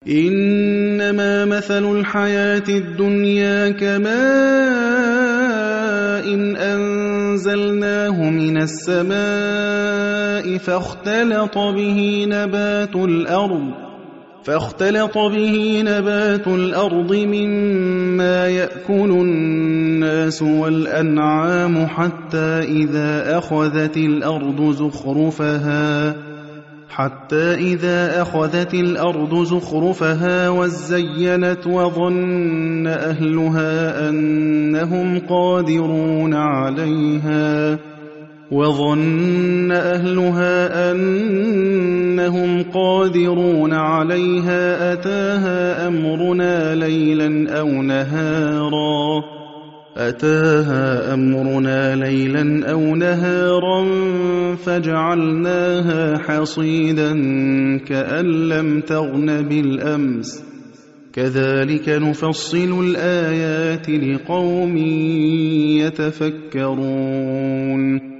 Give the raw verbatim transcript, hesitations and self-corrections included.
إنما مثل الحياة الدنيا كماء إن أنزلناه من السماء فاختلط به نبات الأرض فاختلط به نبات الأرض مما يأكل الناس والأنعام حتى إذا أخذت الأرض زخرفها حتى إذا أخذت الأرض زخرفها وزينت وظن أهلها أنهم قادرون عليها وظن أهلها أنهم قادرون عليها أتاها أمرنا ليلا أو نهارا أتاها أمرنا ليلا أو نهارا فجعلناها حصيدا كأن لم تغن بالأمس كذلك نفصل الآيات لقوم يتفكرون